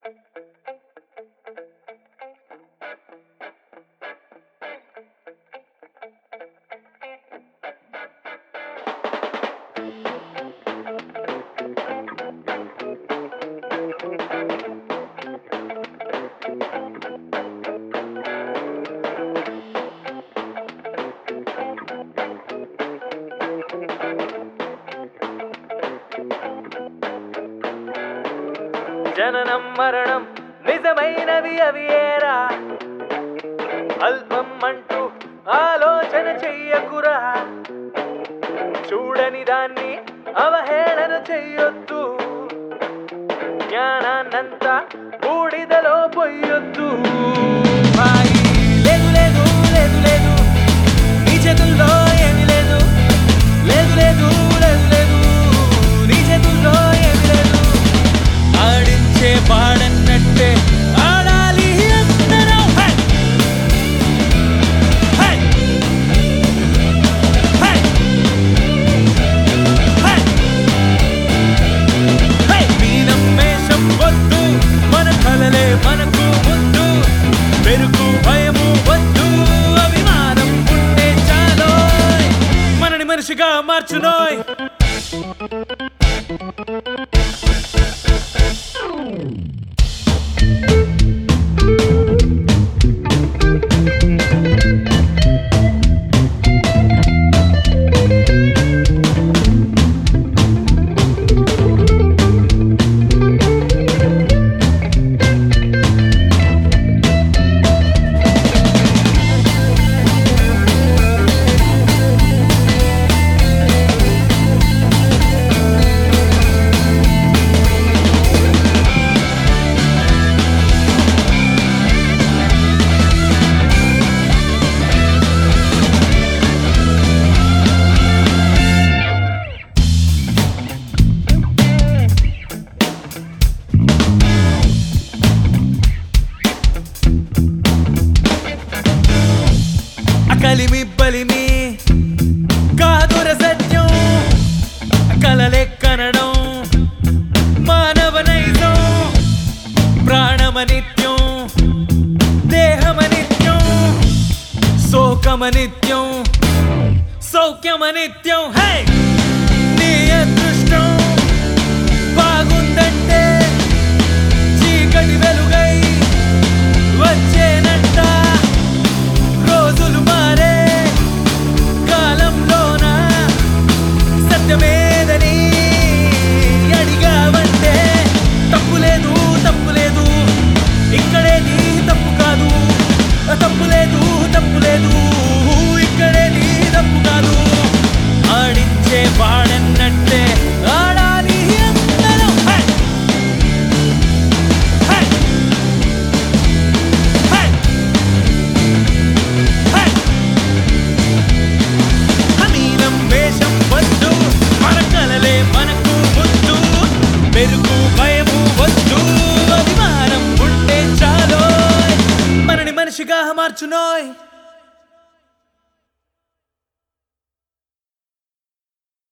జననం మరణం నిజమైనవి అవి ఏరా, అల్పం అంటూ ఆలోచన చెయ్యకురా, చూడని దాన్ని అవహేళన చెయ్యొద్దు, జ్ఞానాన్నంతా బూడిదలో పొయ్యొద్దు. లేదు లేదు లేదు లేదు నీ చేతుల్లో ఏమి లేదు, లేదు లేదు లేదు లేదు నీ చేతుల్లో ఏమి లేదు. ఆడించే పాడన్నట్టే ఆడాలి అందరం. మీ నమ్మేశం వద్దు, మన కలలే మనకు వద్దు, పెరుగు భయము వద్దు, అభిమానం ఉంటే చాలో మనని మనిషిగా మార్చునోయ్. కలిమి బలిమి కాదుర సత్యం, కలలే కనడం మానవ నైజం, ప్రాణమనిత్యం దేహమనిత్యం, శోకమనిత్యం సౌఖ్యమనిత్యం. హే నీ అదృష్టం బాగుందంటే చీకటి వెలుగై వచ్చేనంట, రోజులు మారే కాలంలోన సత్యమేదని అడిగావంటే తప్పులేదు తప్పులేదు, ఇక్కడేది తప్పు కాదు, తప్పులేదు తప్పులేదు, ఇక్కడేది తప్పు కాదు. ఆడించే వాడన్నట్టే ఆడాలి అందరం. పెరుగు భయము వద్దు, అభిమానం ఉంటే చాలో మనని మనిషిగా మార్చునోయ్.